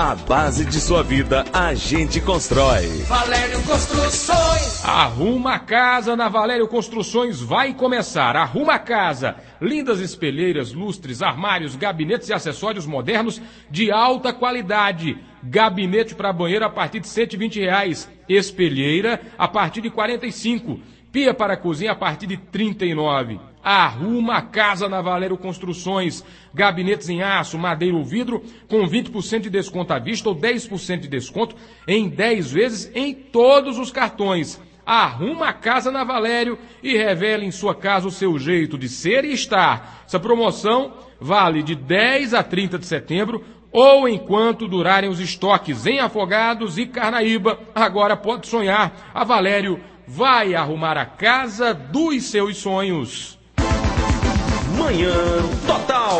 A base de sua vida a gente constrói. Valério Construções. Arruma a casa na Valério Construções vai começar. Arruma a casa. Lindas espelheiras, lustres, armários, gabinetes e acessórios modernos de alta qualidade. Gabinete para banheiro a partir de R$120. Espelheira a partir de R$45. Pia para cozinha a partir de R$39. Arruma a casa na Valério Construções. Gabinetes em aço, madeira ou vidro com 20% de desconto à vista ou 10% de desconto em 10 vezes em todos os cartões. Arruma a casa na Valério e revele em sua casa o seu jeito de ser e estar. Essa promoção vale de 10 a 30 de setembro ou enquanto durarem os estoques em Afogados e Carnaíba. Agora pode sonhar. A Valério vai arrumar a casa dos seus sonhos. Manhã Total.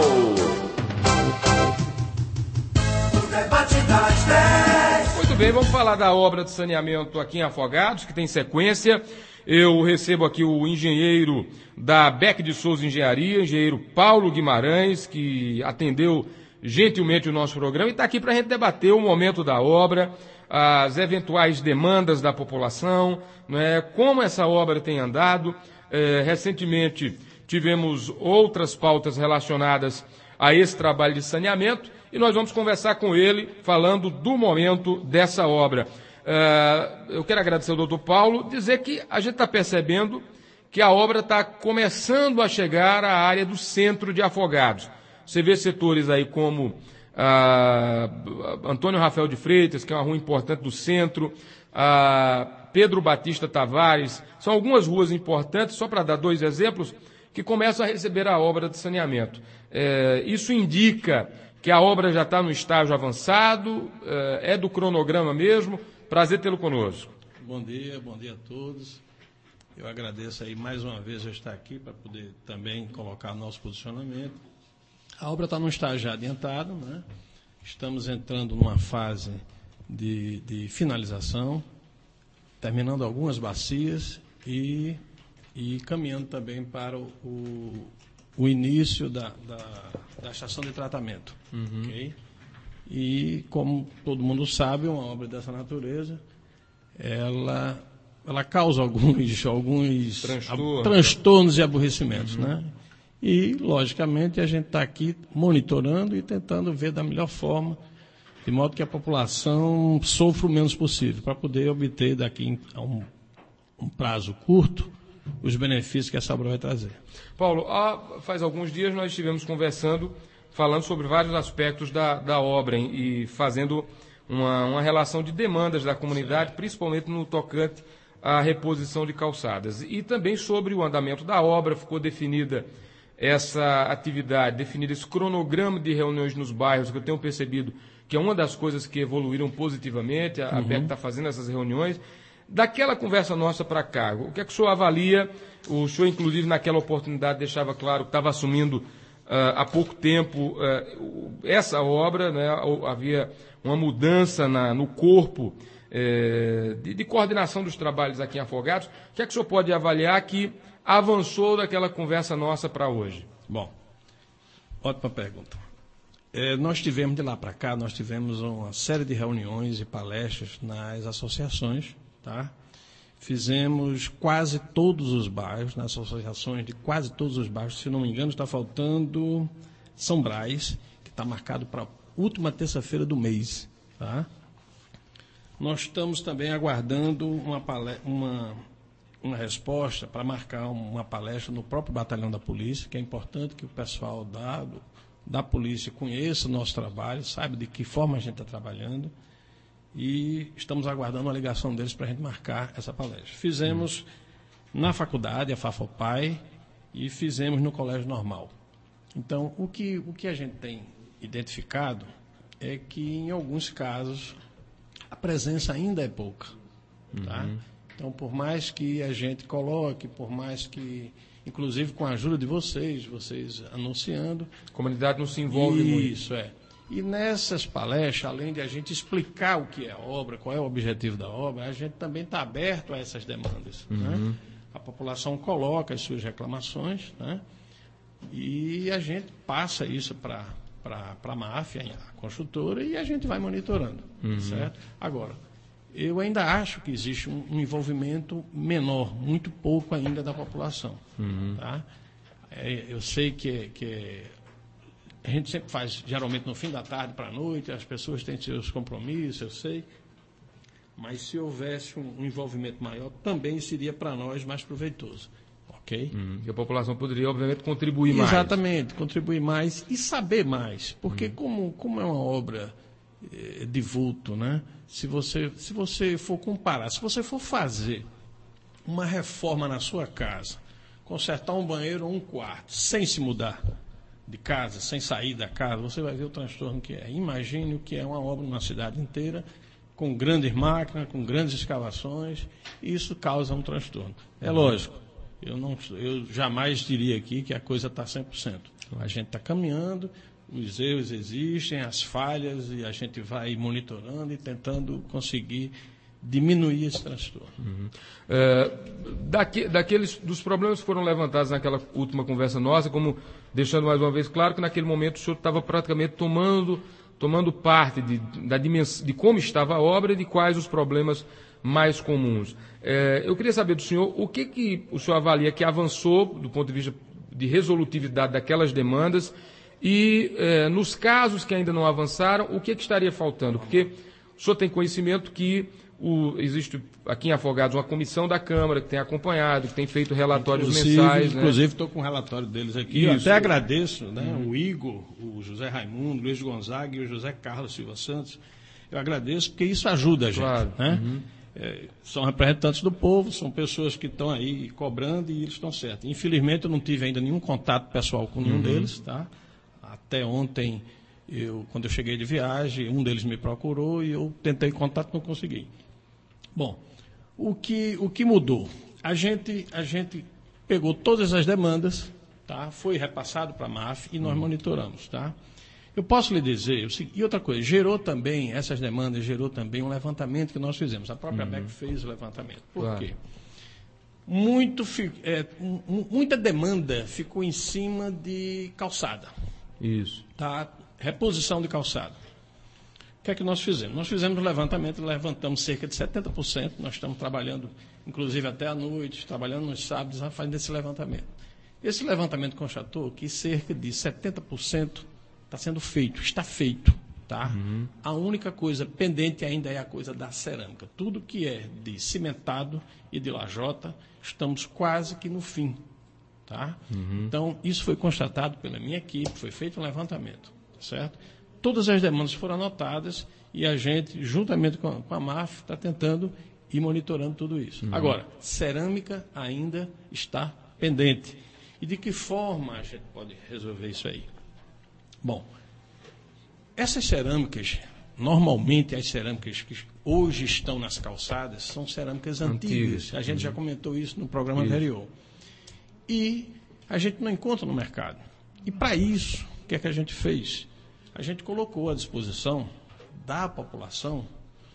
O debate das 10. Muito bem, vamos falar da obra de saneamento aqui em Afogados, que tem sequência. Eu recebo aqui o engenheiro da Beck de Souza Engenharia, engenheiro Paulo Guimarães, que atendeu gentilmente o nosso programa e está aqui para a gente debater o momento da obra, as eventuais demandas da população, né, como essa obra tem andado. Recentemente tivemos outras pautas relacionadas a esse trabalho de saneamento e nós vamos conversar com ele falando do momento dessa obra. Eu quero agradecer ao doutor Paulo, dizer que a gente está percebendo que a obra está começando a chegar à área do centro de Afogados. Você vê setores aí como Antônio Rafael de Freitas, que é uma rua importante do centro, Pedro Batista Tavares, são algumas ruas importantes, só para dar 2 exemplos, que começam a receber a obra de saneamento. Isso indica que a obra já está no estágio avançado, é do cronograma mesmo. Prazer tê-lo conosco. Bom dia a todos. Eu agradeço aí mais uma vez eu estar aqui para poder também colocar nosso posicionamento. A obra está num estágio já adiantado, né? Estamos entrando numa fase de finalização, terminando algumas bacias e caminhando também para o início da estação de tratamento. Uhum. Okay? E, como todo mundo sabe, uma obra dessa natureza, ela causa alguns transtornos e aborrecimentos, uhum, né? E, logicamente, a gente está aqui monitorando e tentando ver da melhor forma, de modo que a população sofra o menos possível, para poder obter daqui a um prazo curto os benefícios que essa obra vai trazer. Paulo, faz alguns dias nós estivemos conversando, falando sobre vários aspectos da obra e fazendo uma relação de demandas da comunidade, certo, principalmente no tocante à reposição de calçadas. E também sobre o andamento da obra, ficou definida essa atividade, definido esse cronograma de reuniões nos bairros, que eu tenho percebido que é uma das coisas que evoluíram positivamente, a BEC está fazendo essas reuniões. Daquela conversa nossa para cá, o que é que o senhor avalia? O senhor, inclusive, naquela oportunidade, deixava claro que estava assumindo há pouco tempo essa obra, né? Havia uma mudança no corpo de coordenação dos trabalhos aqui em Afogados. O que é que o senhor pode avaliar que avançou daquela conversa nossa para hoje? Bom, ótima pergunta. Nós tivemos, de lá para cá, nós tivemos uma série de reuniões e palestras nas associações, tá? Fizemos quase todos os bairros, nas associações de quase todos os bairros, se não me engano, está faltando São Brás, que está marcado para a última terça-feira do mês, tá? Nós estamos também aguardando uma resposta para marcar uma palestra no próprio batalhão da polícia, que é importante que o pessoal da polícia conheça o nosso trabalho, saiba de que forma a gente está trabalhando, e estamos aguardando a ligação deles para a gente marcar essa palestra. Fizemos na faculdade, a FAFOPAI, e fizemos no colégio normal. Então, o que a gente tem identificado é que, em alguns casos, a presença ainda é pouca, tá? Então, por mais que a gente coloque, por mais que, inclusive com a ajuda de vocês anunciando... A comunidade não se envolve muito. Isso, E nessas palestras, além de a gente explicar o que é a obra, qual é o objetivo da obra, a gente também está aberto a essas demandas, né? A população coloca as suas reclamações, né? E a gente passa isso para a máfia, a construtora, e a gente vai monitorando, certo? Agora, eu ainda acho que existe um envolvimento menor, muito pouco ainda da população. Tá? Eu sei que a gente sempre faz, geralmente, no fim da tarde para a noite, as pessoas têm seus compromissos, eu sei, mas se houvesse um envolvimento maior, também seria para nós mais proveitoso. Ok? E a população poderia, obviamente, contribuir mais. Exatamente, contribuir mais e saber mais, porque como é uma obra de vulto, né? Se você for comparar, se você for fazer uma reforma na sua casa, consertar um banheiro ou um quarto, sem se mudar de casa, sem sair da casa, você vai ver o transtorno que é. Imagine o que é uma obra numa cidade inteira, com grandes máquinas, com grandes escavações, e isso causa um transtorno. É lógico, eu jamais diria aqui que a coisa está 100%. A gente está caminhando, os erros existem, as falhas, e a gente vai monitorando e tentando conseguir diminuir esse transtorno. Dos problemas que foram levantados naquela última conversa nossa, como deixando mais uma vez claro que naquele momento o senhor estava praticamente tomando parte de como estava a obra e de quais os problemas mais comuns. Eu queria saber do senhor o que o senhor avalia que avançou do ponto de vista de resolutividade daquelas demandas e nos casos que ainda não avançaram, o que estaria faltando? Porque o senhor tem conhecimento que existe aqui em Afogados uma comissão da Câmara que tem acompanhado, que tem feito relatórios mensais. Inclusive, estou com o relatório deles aqui. Eu até agradeço, né, o Igor, o José Raimundo, o Luiz Gonzaga e o José Carlos Silva Santos. Eu agradeço porque isso ajuda a gente. Claro. Né? São representantes do povo, são pessoas que estão aí cobrando e eles estão certos. Infelizmente, eu não tive ainda nenhum contato pessoal com nenhum deles. Tá? Até ontem, quando eu cheguei de viagem, um deles me procurou e eu tentei contato, não consegui. Bom, o que mudou? A gente pegou todas as demandas, tá? Foi repassado para a MAF e nós monitoramos. Tá? Eu posso lhe dizer, e outra coisa, essas demandas gerou também um levantamento que nós fizemos. A própria BEC fez o levantamento. Por quê? Muita demanda ficou em cima de calçada. Isso. Tá? Reposição de calçada. O que é que nós fizemos? Nós fizemos um levantamento, levantamos cerca de 70%, nós estamos trabalhando, inclusive até à noite, trabalhando nos sábados, fazendo esse levantamento. Esse levantamento constatou que cerca de 70% está sendo feito, está feito. Tá? A única coisa pendente ainda é a coisa da cerâmica. Tudo que é de cimentado e de lajota, estamos quase que no fim. Tá? Então, isso foi constatado pela minha equipe, foi feito um levantamento, certo? Todas as demandas foram anotadas e a gente, juntamente com a MAF, está tentando ir monitorando tudo isso. Agora, cerâmica ainda está pendente. E de que forma a gente pode resolver isso aí? Bom, essas cerâmicas, normalmente as cerâmicas que hoje estão nas calçadas, são cerâmicas antigas. A gente já comentou isso no programa anterior. E a gente não encontra no mercado. E para isso, o que é que a gente fez? A gente colocou à disposição da população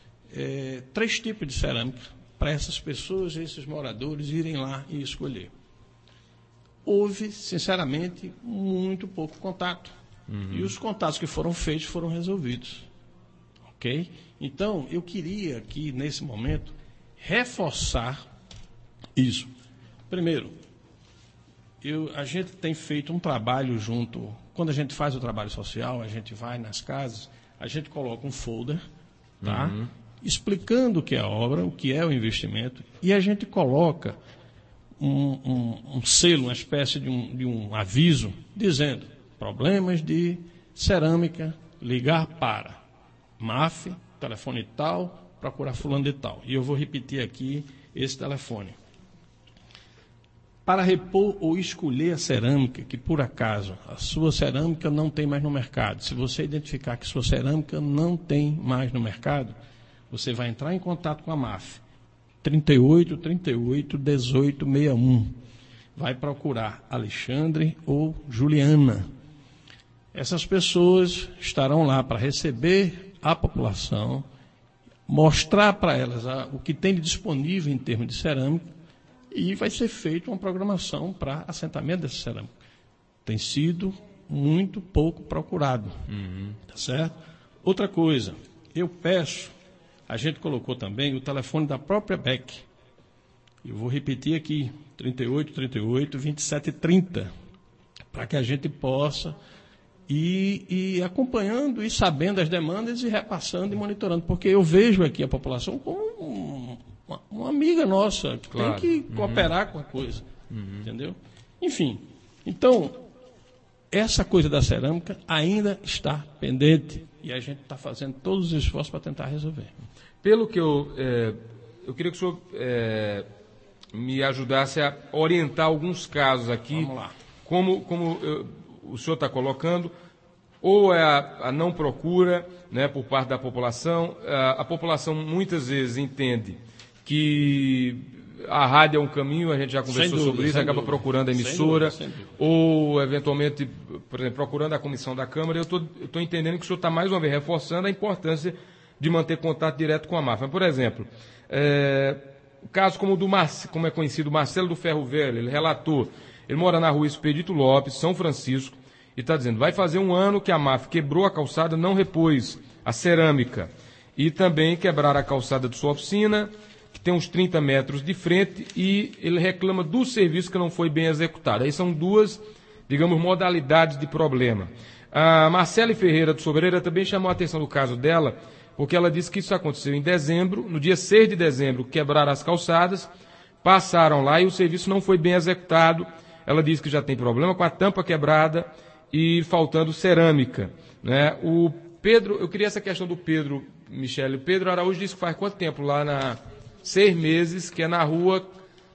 3 tipos de cerâmica para essas pessoas, esses moradores, irem lá e escolher. Houve, sinceramente, muito pouco contato. E os contatos que foram feitos foram resolvidos. Ok? Então, eu queria aqui, nesse momento, reforçar isso. Primeiro, a gente tem feito um trabalho junto. Quando a gente faz o trabalho social, a gente vai nas casas, a gente coloca um folder, tá? Explicando o que é a obra, o que é o investimento, e a gente coloca um selo, uma espécie de um aviso, dizendo: problemas de cerâmica, ligar para MAF, telefone tal, procurar fulano de tal. E eu vou repetir aqui esse telefone. Para repor ou escolher a cerâmica, que por acaso a sua cerâmica não tem mais no mercado, se você identificar que sua cerâmica não tem mais no mercado, você vai entrar em contato com a MAF, 38 38 18 61. Vai procurar Alexandre ou Juliana. Essas pessoas estarão lá para receber a população, mostrar para elas o que tem de disponível em termos de cerâmica, e vai ser feita uma programação para assentamento dessa cerâmica. Tem sido muito pouco procurado. Tá certo? Outra coisa, eu peço, a gente colocou também o telefone da própria BEC. Eu vou repetir aqui, 3838-2730, para que a gente possa ir acompanhando e sabendo as demandas e repassando e monitorando. Porque eu vejo aqui a população como uma amiga nossa, que tem que cooperar com a coisa. Entendeu? Enfim, então, essa coisa da cerâmica ainda está pendente e a gente está fazendo todos os esforços para tentar resolver. Pelo que eu queria que o senhor me ajudasse a orientar alguns casos aqui. Vamos lá. Como o senhor está colocando, ou é a não procura, né, por parte da população. A população muitas vezes entende que a rádio é um caminho, a gente já conversou sobre isso, acaba procurando a emissora, ou eventualmente, por exemplo, procurando a comissão da Câmara. Eu estou entendendo que o senhor está mais uma vez reforçando a importância de manter contato direto com a máfia. Por exemplo, o caso como é conhecido, Marcelo do Ferro Velho, ele relatou, ele mora na rua Expedito Lopes, São Francisco, e está dizendo, vai fazer 1 ano que a máfia quebrou a calçada, não repôs a cerâmica, e também quebraram a calçada de sua oficina, que tem uns 30 metros de frente, e ele reclama do serviço que não foi bem executado. Aí são duas, digamos, modalidades de problema. A Marcele Ferreira do Sobreira também chamou a atenção do caso dela, porque ela disse que isso aconteceu em dezembro, no dia 6 de dezembro quebraram as calçadas, passaram lá e o serviço não foi bem executado. Ela disse que já tem problema com a tampa quebrada e faltando cerâmica, né? O Pedro, eu queria essa questão do Pedro, Michele. O Pedro Araújo disse que faz quanto tempo lá 6 meses, que é na rua...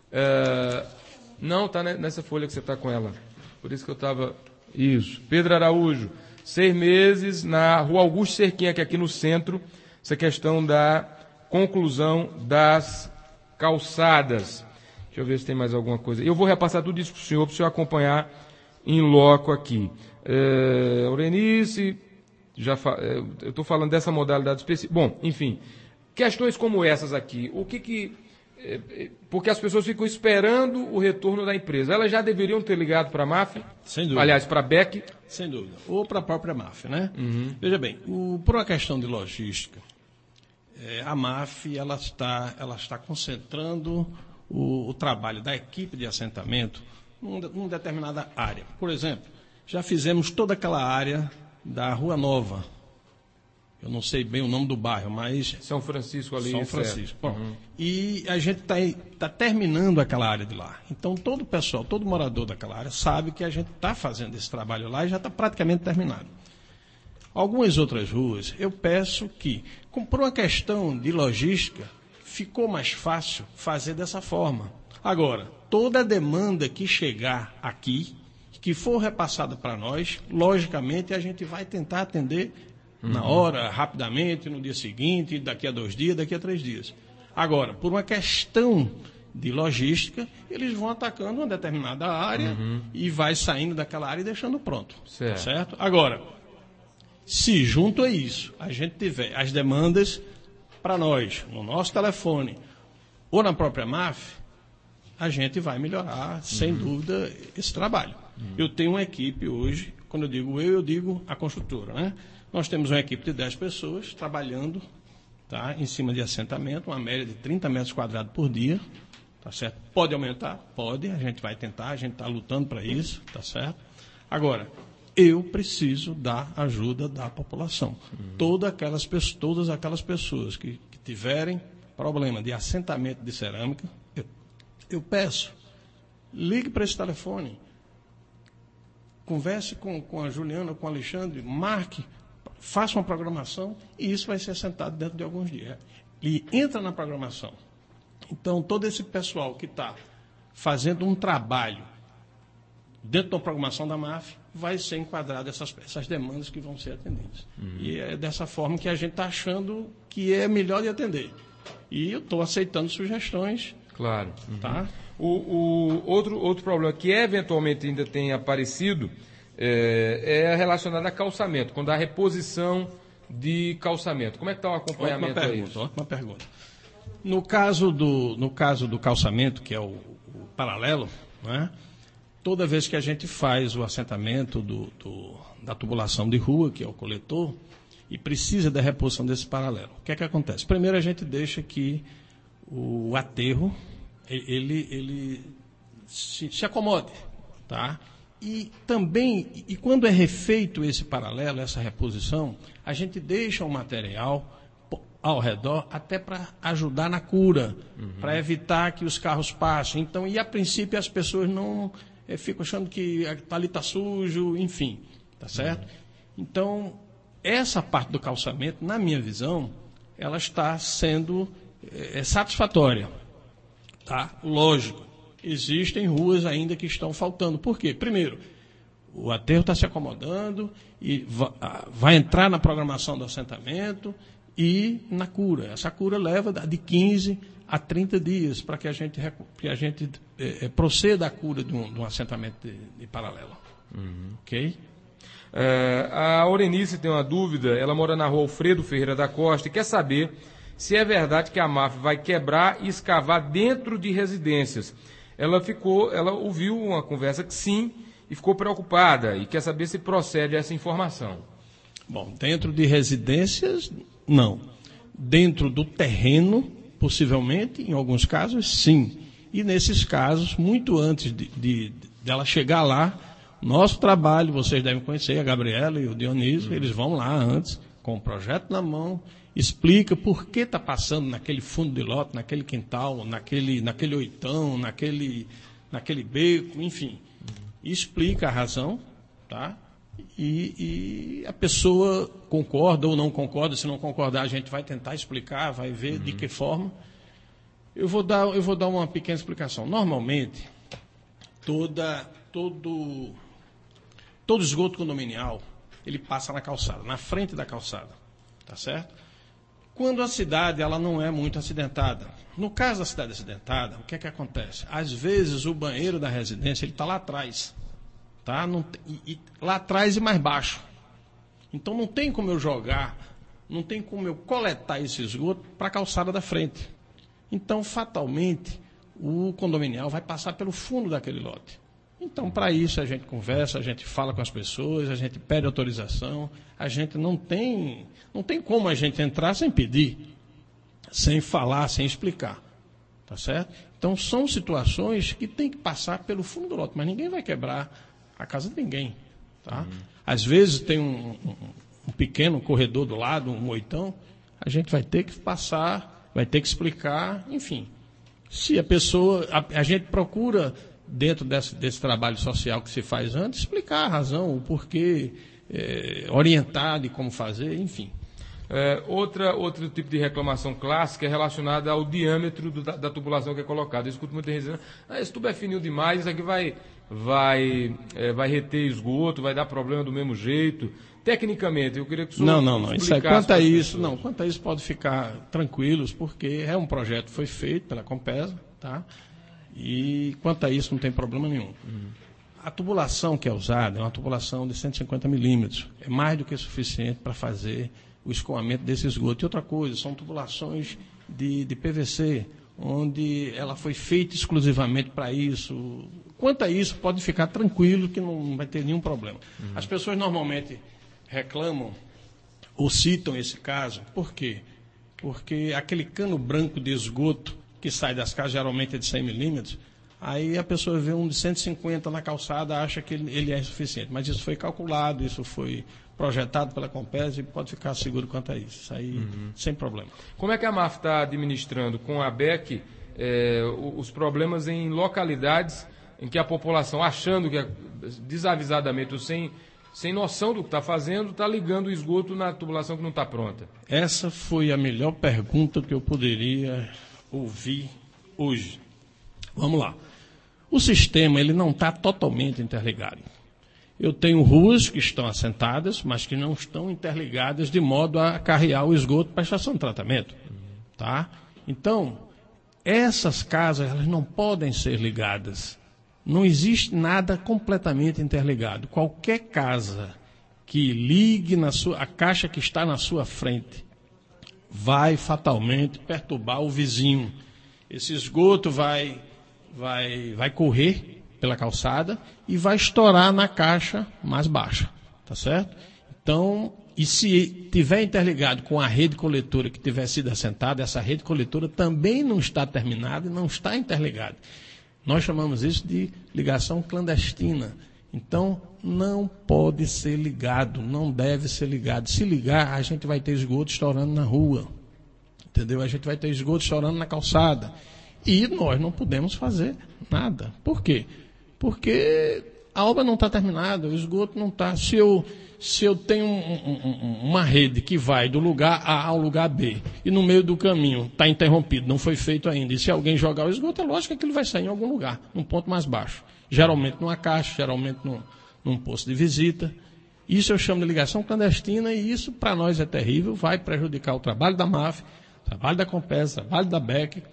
Não, está nessa folha que você está com ela. Por isso que eu estava... Isso. Pedro Araújo, 6 meses na rua Augusto Cerquinha, que é aqui no centro, essa questão da conclusão das calçadas. Deixa eu ver se tem mais alguma coisa. Eu vou repassar tudo isso para o senhor acompanhar em loco aqui. Aurenice, eu estou falando dessa modalidade específica. Bom, enfim, questões como essas aqui, porque as pessoas ficam esperando o retorno da empresa. Elas já deveriam ter ligado para a máfia? Sem dúvida. Aliás, para a BEC? Sem dúvida. Ou para a própria máfia, né? Veja bem, por uma questão de logística, a máfia ela está concentrando o trabalho da equipe de assentamento numa determinada área. Por exemplo, já fizemos toda aquela área da Rua Nova. Eu não sei bem o nome do bairro, mas... São Francisco ali. São Francisco. Bom, e a gente está terminando aquela área de lá. Então, todo o pessoal, todo morador daquela área sabe que a gente está fazendo esse trabalho lá e já está praticamente terminado. Algumas outras ruas, eu peço que, por uma questão de logística, ficou mais fácil fazer dessa forma. Agora, toda a demanda que chegar aqui, que for repassada para nós, logicamente a gente vai tentar atender na hora, rapidamente, no dia seguinte, daqui a 2 dias, daqui a 3 dias. Agora, por uma questão de logística, eles vão atacando uma determinada área e vai saindo daquela área e deixando pronto. Certo? Agora, se junto a isso a gente tiver as demandas para nós, no nosso telefone ou na própria máfia, a gente vai melhorar, sem dúvida, esse trabalho. Eu tenho uma equipe hoje, quando eu digo a construtora, né? Nós temos uma equipe de 10 pessoas trabalhando, tá, em cima de assentamento, uma média de 30 metros quadrados por dia, tá certo? Pode aumentar? Pode, a gente vai tentar, a gente está lutando para isso, tá certo? Agora, eu preciso da ajuda da população. Todas aquelas pessoas que tiverem problema de assentamento de cerâmica, eu peço, ligue para esse telefone, converse com a Juliana, com o Alexandre, marque, faça uma programação e isso vai ser assentado dentro de alguns dias. E entra na programação. Então, todo esse pessoal que está fazendo um trabalho dentro da programação da máfia vai ser enquadrado essas demandas que vão ser atendidas. E é dessa forma que a gente está achando que é melhor de atender. E eu estou aceitando sugestões. Claro. Tá? Outro problema que eventualmente ainda tem aparecido é relacionado a calçamento, quando há reposição de calçamento. Como é que está o acompanhamento a isso? Ótima pergunta. No caso do calçamento, que é o paralelo, né, toda vez que a gente faz o assentamento da tubulação de rua, que é o coletor, e precisa da reposição desse paralelo, o que é que acontece? Primeiro a gente deixa que o aterro ele se acomode, tá? E também, quando é refeito esse paralelo, essa reposição, a gente deixa o material ao redor até para ajudar na cura, para evitar que os carros passem. Então, e a princípio as pessoas não ficam achando que ali está sujo, enfim, tá certo? Então, essa parte do calçamento, na minha visão, ela está sendo satisfatória, tá? Lógico, existem ruas ainda que estão faltando. Por quê? Primeiro, o aterro está se acomodando e vai entrar na programação do assentamento e na cura. Essa cura leva de 15 a 30 dias para que a gente proceda à cura de um assentamento de paralelo. Ok? A Orenice tem uma dúvida, ela mora na rua Alfredo Ferreira da Costa e quer saber se é verdade que a máfia vai quebrar e escavar dentro de residências. Ela ouviu uma conversa que sim e ficou preocupada e quer saber se procede essa informação. Bom, dentro de residências, não. Dentro do terreno, possivelmente, em alguns casos, sim. E nesses casos, muito antes dela chegar lá, nosso trabalho, vocês devem conhecer, a Gabriela e o Dionísio, eles vão lá antes, com o projeto na mão, explica por que está passando naquele fundo de lote, naquele quintal, naquele oitão, naquele beco, enfim. Explica a razão, tá? E a pessoa concorda ou não concorda. Se não concordar, a gente vai tentar explicar, vai ver de que forma. Eu vou dar uma pequena explicação. Normalmente, todo esgoto condominial, ele passa na calçada, na frente da calçada, tá certo? Quando a cidade ela não é muito acidentada. No caso da cidade acidentada, o que é que acontece? Às vezes o banheiro da residência ele está lá atrás, tá? Lá atrás e mais baixo. Então não tem como eu jogar, não tem como eu coletar esse esgoto para a calçada da frente. Então, fatalmente, o condominial vai passar pelo fundo daquele lote. Então, para isso, a gente conversa, a gente fala com as pessoas, a gente pede autorização, a gente não tem como a gente entrar sem pedir, sem falar, sem explicar. Tá certo? Então, são situações que tem que passar pelo fundo do lote, mas ninguém vai quebrar a casa de ninguém. Tá? Às vezes tem um pequeno corredor do lado, um oitão, a gente vai ter que passar, vai ter que explicar, enfim. Se a pessoa, a gente procura, dentro desse trabalho social que se faz antes, explicar a razão, o porquê, orientar de como fazer, enfim. Outro tipo de reclamação clássica é relacionada ao diâmetro da tubulação que é colocada. Eu escuto muita gente dizendo, esse tubo é fininho demais, isso aqui vai reter esgoto, vai dar problema do mesmo jeito. Tecnicamente, eu queria que o senhor Não. Isso aí, quanto a isso pode ficar tranquilos, porque é um projeto que foi feito pela Compesa, tá? E quanto a isso não tem problema nenhum. A tubulação que é usada é uma tubulação de 150 milímetros. É mais do que suficiente para fazer o escoamento desse esgoto. E outra coisa, são tubulações de PVC, onde ela foi feita exclusivamente para isso. Quanto a isso, pode ficar tranquilo que não vai ter nenhum problema. As pessoas normalmente reclamam ou citam esse caso. Por quê? Porque aquele cano branco de esgoto que sai das casas, geralmente é de 100 milímetros, aí a pessoa vê um de 150 na calçada, acha que ele é insuficiente. Mas isso foi calculado, isso foi projetado pela Compesa e pode ficar seguro quanto a isso. Isso aí, sem problema. Como é que a MAF está administrando com a BEC os problemas em localidades em que a população, achando que desavisadamente, ou sem noção do que está fazendo, está ligando o esgoto na tubulação que não está pronta? Essa foi a melhor pergunta que eu poderia ouvir hoje. Vamos lá. O sistema ele não está totalmente interligado. Eu tenho ruas que estão assentadas, mas que não estão interligadas de modo a carregar o esgoto para a estação de tratamento. Tá? Então, essas casas elas não podem ser ligadas. Não existe nada completamente interligado. Qualquer casa que ligue a caixa que está na sua frente vai fatalmente perturbar o vizinho. Esse esgoto vai correr pela calçada e vai estourar na caixa mais baixa, tá certo? Então, e se tiver interligado com a rede coletora que tiver sido assentada, essa rede coletora também não está terminada e não está interligada. Nós chamamos isso de ligação clandestina. Então, não pode ser ligado, não deve ser ligado. Se ligar, a gente vai ter esgoto estourando na rua, entendeu? A gente vai ter esgoto estourando na calçada. E nós não podemos fazer nada. Por quê? Porque a obra não está terminada, o esgoto não está. Se eu tenho uma rede que vai do lugar A ao lugar B, e no meio do caminho está interrompido, não foi feito ainda, e se alguém jogar o esgoto, é lógico que aquilo vai sair em algum lugar, num ponto mais baixo. Geralmente numa caixa, geralmente num posto de visita. Isso eu chamo de ligação clandestina, e isso para nós é terrível, vai prejudicar o trabalho da MAF, o trabalho da Compesa, o trabalho da BEC,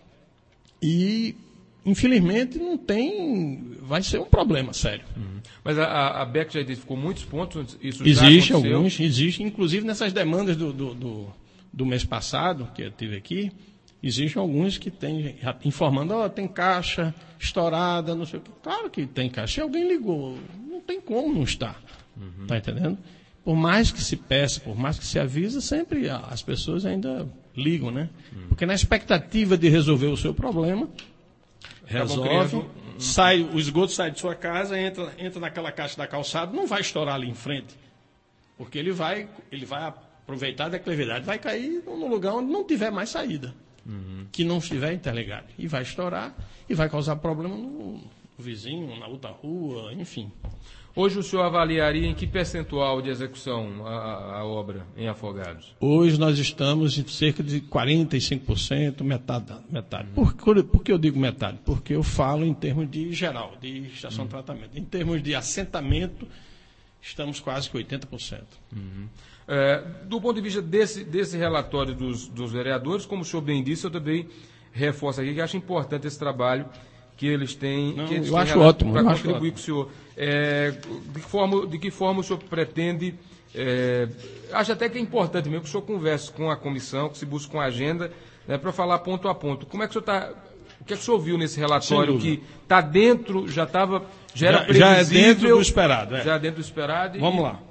e infelizmente não tem, vai ser um problema sério. Mas a BEC já identificou muitos pontos, isso Existe já aconteceu? Alguns, existe, inclusive nessas demandas do mês passado, que eu tive aqui, existem alguns que têm, informando, tem caixa estourada, não sei o que. Claro que tem caixa. Se alguém ligou, não tem como não estar. Está entendendo? Por mais que se peça, por mais que se avisa, sempre as pessoas ainda ligam, né? Porque na expectativa de resolver o seu problema, resolve, o esgoto sai de sua casa, entra naquela caixa da calçada, não vai estourar ali em frente. Porque ele vai aproveitar da declividade, vai cair no lugar onde não tiver mais saída. Que não estiver interligado. E vai estourar e vai causar problema no vizinho, na outra rua, enfim. Hoje o senhor avaliaria em que percentual de execução a obra em Afogados? Hoje nós estamos em cerca de 45%, metade. Por que eu digo metade? Porque eu falo em termos de geral, de estação de tratamento. Em termos de assentamento, estamos quase que 80%. Do ponto de vista desse relatório dos vereadores, como o senhor bem disse, eu também reforço aqui que acho importante esse trabalho que eles têm. Eu acho ótimo. Para contribuir com o senhor. De que forma o senhor pretende. Acho até que é importante mesmo que o senhor converse com a comissão, que se busque uma agenda, né, para falar ponto a ponto. Como é que o senhor está. O que é que o senhor viu nesse relatório que está dentro, já era previsível? Já é dentro do esperado. Já é dentro do esperado. Vamos lá.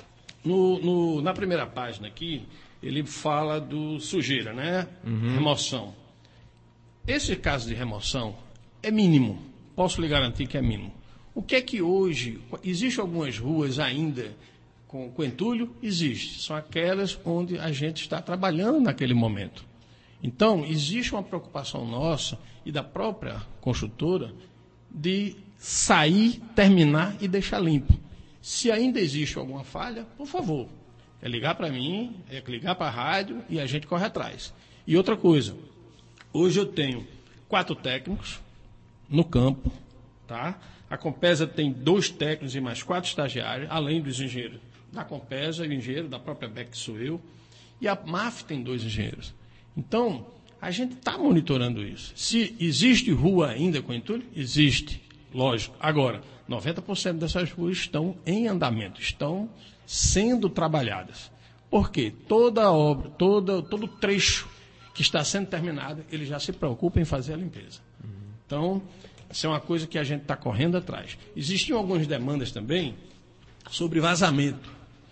Na primeira página aqui, ele fala do sujeira, né? Remoção. Esse caso de remoção é mínimo. Posso lhe garantir que é mínimo. O que é que hoje... Existem algumas ruas ainda com entulho? Existe. São aquelas onde a gente está trabalhando naquele momento. Então, existe uma preocupação nossa e da própria construtora de sair, terminar e deixar limpo. Se ainda existe alguma falha, por favor, é ligar para mim, é ligar para a rádio e a gente corre atrás. E outra coisa, hoje eu tenho 4 técnicos no campo, tá? A Compesa tem 2 técnicos e mais 4 estagiários, além dos engenheiros da Compesa, o engenheiro da própria BEC, que sou eu, e a MAF tem 2 engenheiros. Então, a gente está monitorando isso. Se existe rua ainda com entulho, existe, lógico. Agora, 90% dessas ruas estão em andamento, estão sendo trabalhadas. Por quê? Toda obra, todo trecho que está sendo terminado, ele já se preocupa em fazer a limpeza. Então, isso é uma coisa que a gente está correndo atrás. Existiam algumas demandas também sobre vazamento.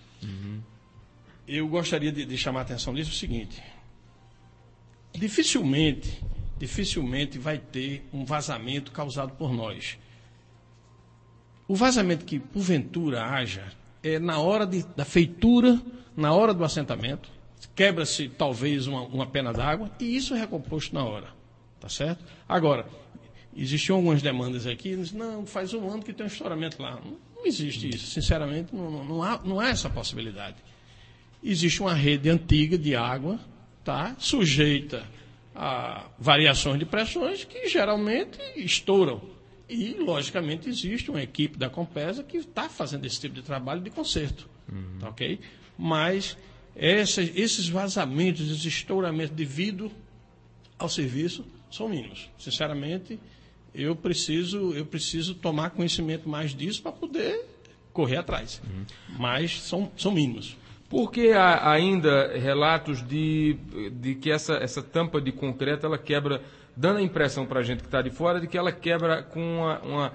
Eu gostaria de chamar a atenção disso o seguinte. Dificilmente vai ter um vazamento causado por nós. O vazamento que, porventura, haja é na hora da feitura, na hora do assentamento, quebra-se talvez uma pena d'água e isso é recomposto na hora. Tá certo? Agora, existiam algumas demandas aqui, não, faz um ano que tem um estouramento lá. Não existe isso, sinceramente, não há essa possibilidade. Existe uma rede antiga de água, tá, sujeita a variações de pressões que geralmente estouram. E, logicamente, existe uma equipe da Compesa que está fazendo esse tipo de trabalho de conserto. Tá, ok? Mas esses vazamentos, esses estouramentos devido ao serviço são mínimos. Sinceramente, eu preciso tomar conhecimento mais disso para poder correr atrás. Mas são mínimos. Por que há ainda relatos de que essa tampa de concreto ela quebra, dando a impressão para a gente que está de fora de que ela quebra com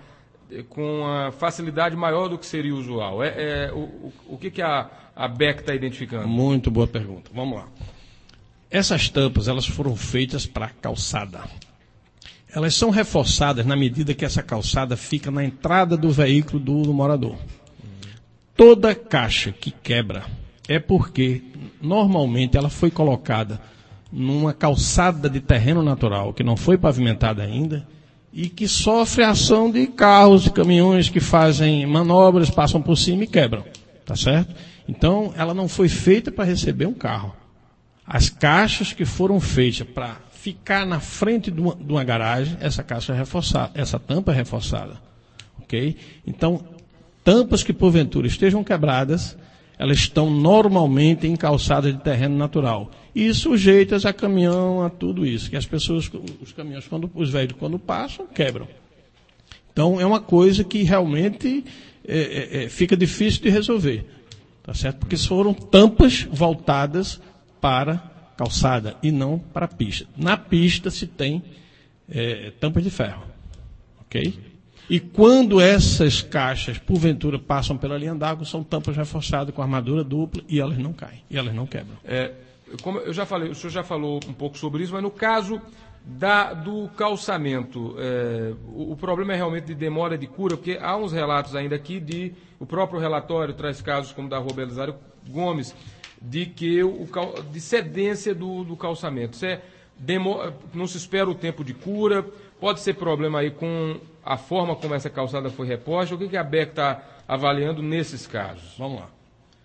com a facilidade maior do que seria usual? O que a BEC está identificando? Muito boa pergunta. Vamos lá. Essas tampas, elas foram feitas para calçada. Elas são reforçadas na medida que essa calçada fica na entrada do veículo do morador. Toda caixa que quebra é porque, normalmente, ela foi colocada numa calçada de terreno natural, que não foi pavimentada ainda, e que sofre a ação de carros e caminhões que fazem manobras, passam por cima e quebram. Tá certo? Então, ela não foi feita para receber um carro. As caixas que foram feitas para ficar na frente de uma garagem, essa caixa é reforçada, essa tampa é reforçada. Ok? Então, tampas que porventura estejam quebradas, elas estão normalmente em calçadas de terreno natural. E sujeitas a caminhão, a tudo isso. Que as pessoas, os caminhões, os veículos, quando passam, quebram. Então, é uma coisa que realmente fica difícil de resolver. Tá certo? Porque foram tampas voltadas para calçada e não para pista. Na pista se tem tampas de ferro. Ok? E quando essas caixas, porventura, passam pela linha d'água, são tampas reforçadas com armadura dupla e elas não caem, e elas não quebram. Como eu já falei, o senhor já falou um pouco sobre isso, mas no caso do calçamento, o problema é realmente de demora de cura, porque há uns relatos ainda aqui o próprio relatório traz casos como da Rua Belisário Gomes, de cedência do calçamento. Não se espera o tempo de cura, pode ser problema aí com a forma como essa calçada foi reposta. O que a BEC está avaliando nesses casos? Vamos lá.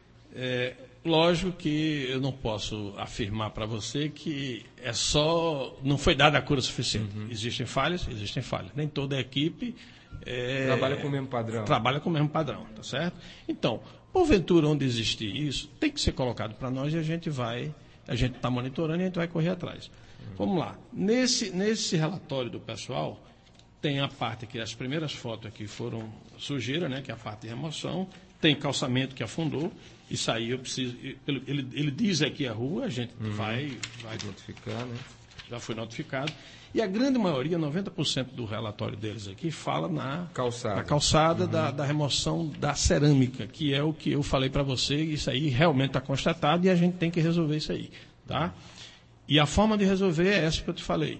Lógico que eu não posso afirmar para você que não foi dada a cura suficiente. Uhum. Existem falhas. Nem toda a equipe trabalha com o mesmo padrão. Trabalha com o mesmo padrão, tá certo? Então, porventura, onde existir isso, tem que ser colocado para nós e a gente está monitorando e a gente vai correr atrás. Vamos lá. Nesse relatório do pessoal, tem a parte que as primeiras fotos aqui foram sujeira, né, que é a parte de remoção, tem calçamento que afundou, isso aí eu preciso. Ele diz aqui a rua, a gente vai notificar, né? Já foi notificado. E a grande maioria, 90% do relatório deles aqui, fala na calçada da remoção da cerâmica, que é o que eu falei para você, isso aí realmente está constatado e a gente tem que resolver isso aí. Tá? E a forma de resolver é essa que eu te falei.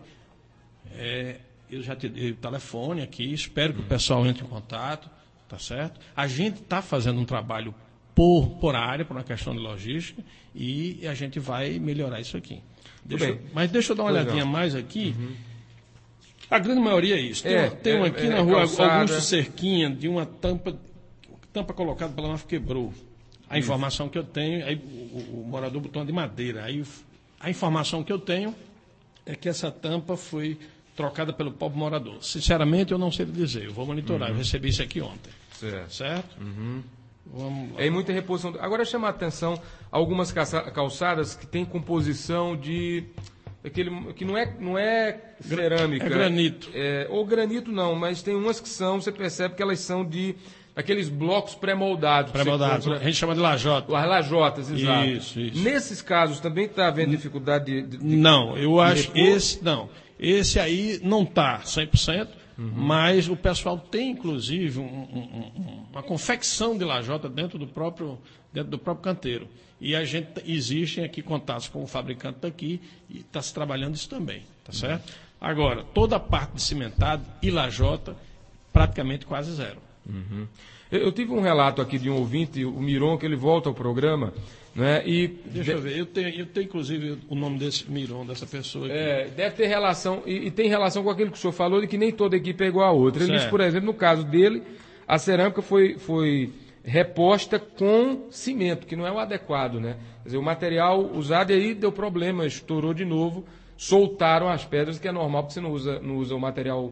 Eu já te dei o telefone aqui, espero que o pessoal entre em contato, tá certo? A gente está fazendo um trabalho por área, por uma questão de logística, e a gente vai melhorar isso aqui. Mas deixa eu dar uma olhadinha mais aqui. Uhum. A grande maioria é isso. Tem uma aqui na rua Augusto Cerquinha, de uma tampa colocada pela nós quebrou. A informação que eu tenho, aí o morador botou uma de madeira. Aí a informação que eu tenho é que essa tampa foi trocada pelo pobre morador. Sinceramente, eu não sei dizer. Eu vou monitorar. Eu recebi isso aqui ontem. Certo? Uhum. Vamos lá. Muita reposição. Agora chama a atenção algumas calçadas que têm composição de que não é cerâmica. É granito. Ou granito não, mas tem umas que você percebe que elas são de aqueles blocos pré-moldados. Pré-moldados, a gente chama de lajota. As lajotas, exato. Isso. Nesses casos também está havendo dificuldade de não, eu acho que esse aí não está 100%. Mas o pessoal tem, inclusive, uma confecção de lajota dentro do próprio canteiro. E existem aqui contatos com o fabricante daqui e está se trabalhando isso também, tá certo? Agora, toda a parte de cimentado e lajota, praticamente quase zero. Uhum. Eu tive um relato aqui de um ouvinte, o Miron, que ele volta ao programa, né? Deixa eu ver, eu tenho inclusive o nome desse Miron, dessa pessoa aqui. Deve ter relação, e tem relação com aquilo que o senhor falou, de que nem toda equipe é igual a outra. Ele disse, por exemplo, no caso dele, a cerâmica foi reposta com cimento, que não é o adequado, né? Quer dizer, o material usado e aí deu problema, estourou de novo, soltaram as pedras, que é normal, porque você não usa o material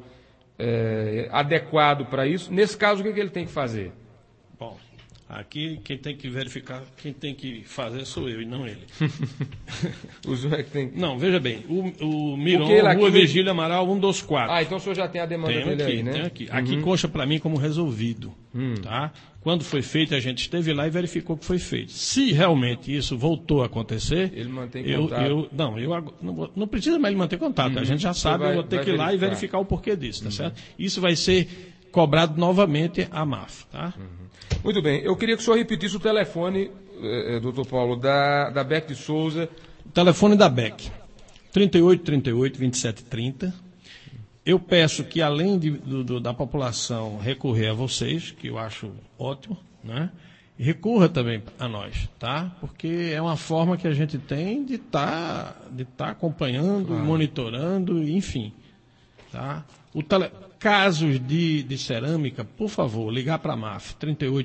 adequado para isso. Nesse caso, o que ele tem que fazer? Bom, aqui quem tem que verificar, quem tem que fazer sou eu e não ele. O senhor é que tem... Não, veja bem, o Miron, Rua Virgílio Amaral 124. Então o senhor já tem a demanda dele aí, né? Tem aqui. Aqui consta para mim como resolvido. Tá? Quando foi feito, a gente esteve lá e verificou que foi feito. Se realmente isso voltou a acontecer... Ele mantém contato. Não precisa mais ele manter contato. A gente já sabe, eu vou ter que ir lá e verificar o porquê disso, tá certo? Isso vai ser cobrado novamente a MAF. Tá? Muito bem. Eu queria que o senhor repetisse o telefone, doutor Paulo, da Beck de Souza. O telefone da Beck, 3838-2730. Eu peço que, além da população recorrer a vocês, que eu acho ótimo, né? Recorra também a nós, tá? Porque é uma forma que a gente tem de tá acompanhando, monitorando, enfim. Tá? Casos de cerâmica, por favor, ligar para a MAF,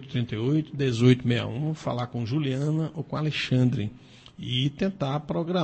3838-1861, falar com Juliana ou com Alexandre e tentar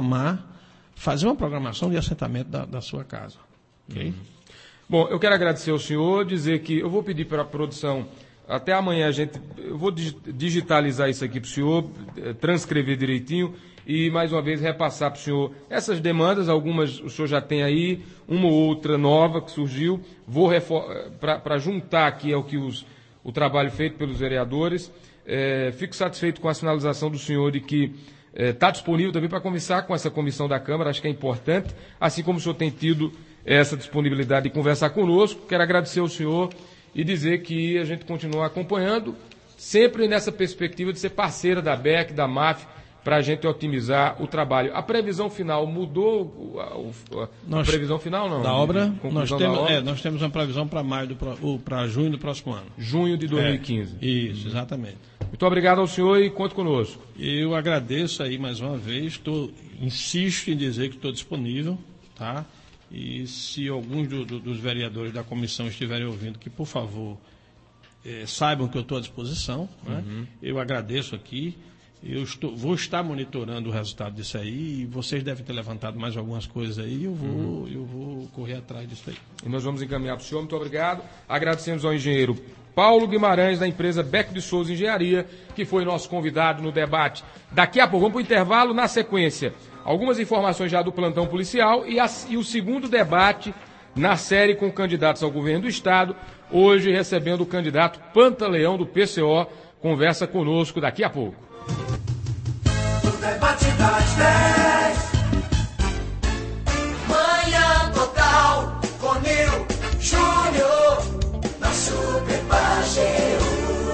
fazer uma programação de assentamento da sua casa. Ok? Bom, eu quero agradecer ao senhor, dizer que eu vou pedir para a produção, até amanhã eu vou digitalizar isso aqui para o senhor, transcrever direitinho e mais uma vez repassar para o senhor essas demandas, algumas o senhor já tem aí, uma ou outra nova que surgiu, vou para juntar aqui ao que o trabalho feito pelos vereadores. Fico satisfeito com a sinalização do senhor de que está disponível também para conversar com essa comissão da Câmara, acho que é importante, assim como o senhor tem tido essa disponibilidade de conversar conosco. Quero agradecer ao senhor e dizer que a gente continua acompanhando, sempre nessa perspectiva de ser parceira da BEC, da MAF, para a gente otimizar o trabalho. A previsão final mudou? A previsão final não? Da obra, nós temos uma previsão para junho do próximo ano. Junho de 2015. Isso, exatamente. Muito obrigado ao senhor e conte conosco. Eu agradeço aí mais uma vez, insisto em dizer que estou disponível, tá? E se alguns dos vereadores da comissão estiverem ouvindo, que por favor saibam que eu estou à disposição, né? Eu agradeço aqui. Vou estar monitorando o resultado disso aí e vocês devem ter levantado mais algumas coisas aí e eu vou correr atrás disso aí. E nós vamos encaminhar para o senhor, muito obrigado. Agradecemos ao engenheiro Paulo Guimarães, da empresa Beck de Souza Engenharia, que foi nosso convidado no debate. Daqui a pouco, vamos para o intervalo, na sequência, algumas informações já do plantão policial e o segundo debate na série com candidatos ao governo do Estado, hoje recebendo o candidato Pantaleão do PCO, conversa conosco daqui a pouco. O debate das 10. Manhã Total com Nil Júnior na Super Pajero.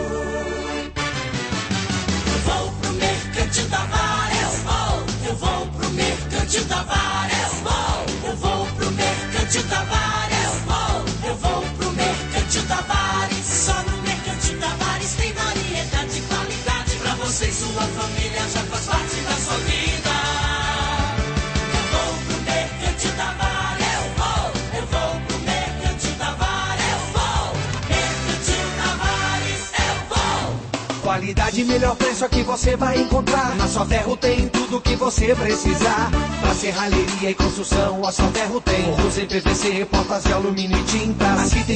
Eu vou pro Mercantil Tavares, eu vou pro Mercantil Tavares, eu vou pro Mercantil Tavares, eu vou pro Mercantil Tavares. Só no Mercantil Tavares tem variedade e qualidade pra você e sua família, já faz parte da sua vida. Eu vou pro Mercantil Tavares, eu vou pro Mercantil Tavares, Mercantil Tavares, eu vou. Qualidade, melhor preço aqui você vai encontrar. Na Só Ferro tem tudo que você precisar. Pra serralheria e construção, a Só Ferro tem. Forros em PVC, portas de alumínio e tintas. Aqui